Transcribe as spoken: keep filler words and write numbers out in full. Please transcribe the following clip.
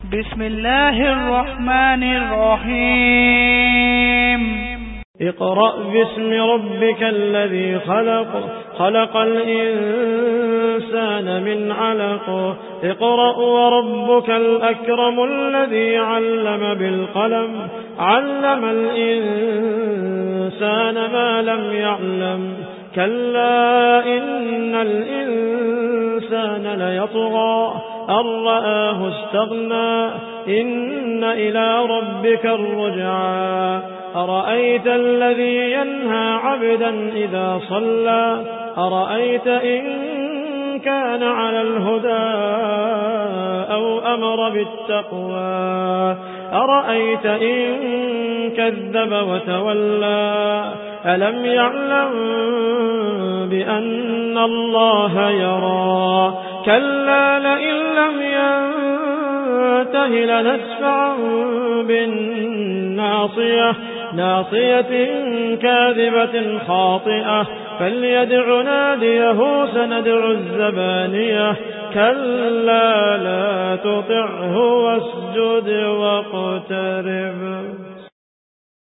بسم الله الرحمن الرحيم اقرأ باسم ربك الذي خلق خلق الإنسان من علق اقرأ وربك الأكرم الذي علم بالقلم علم الإنسان ما لم يعلم كلا إن الإنسان ليطغى أن رآه استغنى إن إلى ربك الرجعى أرأيت الذي ينهى عبدا إذا صلى أرأيت إن كان على الهدى أو أمر بالتقوى أرأيت إن كذب وتولى ألم يعلم بأن الله يرى كلا لئن لم ينته لنسفعا بالناصية ناصية كاذبة خاطئة فليدع ناديه سندع الزبانية كلا لا تطعه واسجد واقترب.